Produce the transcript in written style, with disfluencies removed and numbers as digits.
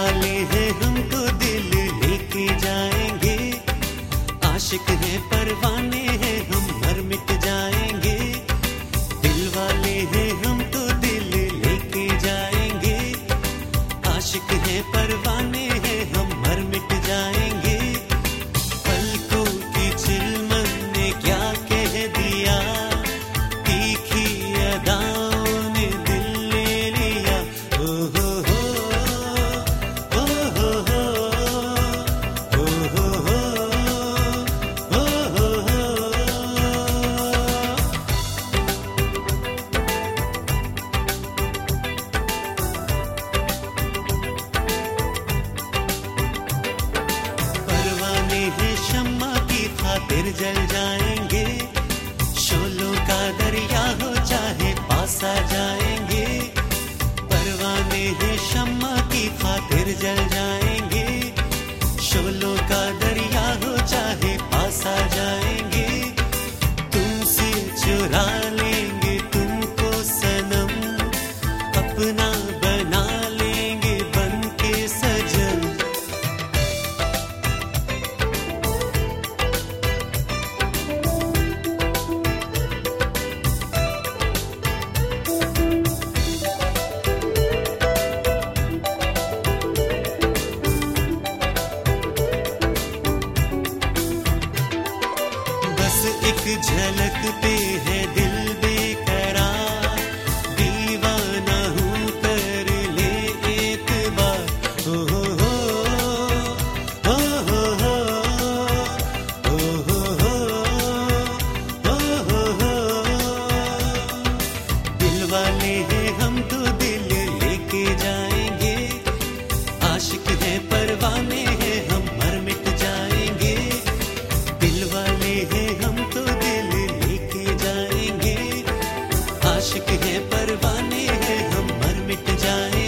वाले हैं हम तो दिल लेके जाएंगे, आशिक हैं परवाने हैं हम मर मिट जाएंगे। दिल वाले हैं हम तो दिल लेके जाएंगे, आशिक हैं परवाने हैं हम मर मिट जाएंगे। पलकों की चिलमन ने क्या कह दिया, तीखी अदाओं ने दिल ले लिया। ओ हो हो, ओ हो हो, ओ हो हो, ओ हो हो। परवाने हैं शम्मा की खातिर जल जाएंगे, शोलों का दरिया हो चाहे पास आ जाएंगे। परवाने हैं शम्मा की खातिर जल जाएंगे, शोलों का दरिया हो चाहे पास आ जाएंगे। तुमसे चुरा लेंगे तुमको सनम, अपना बना लेंगे बन के सजन। बस एक झलक पे है दिल बेकरार, दीवाना हूँ कर ले एक बार। ओ हो हो, ओ हो हो, ओ हो हो, ओ हो हो। दिल वाले हैं हम तो दिल लेके जाएंगे, आशिक हैं परवाने हैं हम मर मिट जाएंगे। दिल वाले हैं हम तो दिल लेके जाएंगे, आशिक हैं परवाने हैं हम मर मिट जाएंगे।